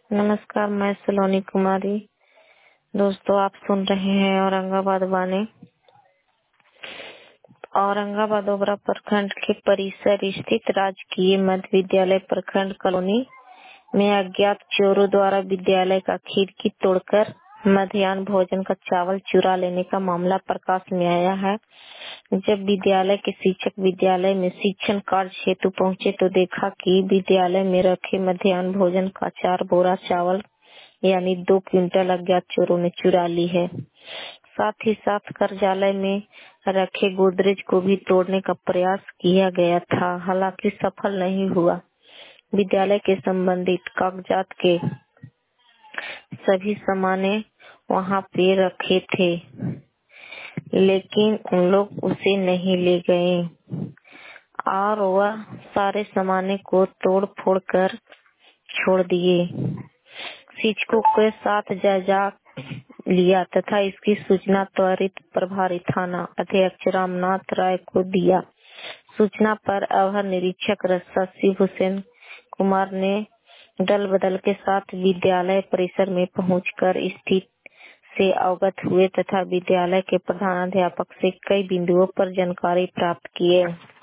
नमस्कार, मैं सलोनी कुमारी। दोस्तों, आप सुन रहे हैं औरंगाबाद वाणी। औरंगाबाद ओबरा प्रखंड के परिसर स्थित राजकीय मध्य विद्यालय प्रखंड कॉलोनी में अज्ञात चोरों द्वारा विद्यालय का खिड़की तोड़कर मध्याह्न भोजन का चावल चुरा लेने का मामला प्रकाश में आया है। जब विद्यालय के शिक्षक विद्यालय में शिक्षण कार्य हेतु पहुंचे तो देखा कि विद्यालय में रखे मध्याह्न भोजन का 4 बोरा चावल यानी 2 क्विंटल अज्ञात चोरों ने चुरा ली है। साथ ही साथ कार्यालय में रखे गोदरेज को भी तोड़ने का प्रयास किया गया था, हालांकि सफल नहीं हुआ। विद्यालय के संबंधित कागजात के सभी सामाने वहां पे रखे थे, लेकिन उन लोग उसे नहीं ले गए और वह सारे सामाने को तोड़ फोड़ कर छोड़ दिए। शिक्षकों के साथ जायजा लिया तथा इसकी सूचना त्वरित प्रभारी थाना अध्यक्ष रामनाथ राय को दिया। सूचना पर अवर निरीक्षक शशि भूषण कुमार ने दल बदल के साथ विद्यालय परिसर में पहुंचकर स्थिति से अवगत हुए तथा विद्यालय के प्रधानाध्यापक से कई बिंदुओं पर जानकारी प्राप्त किए।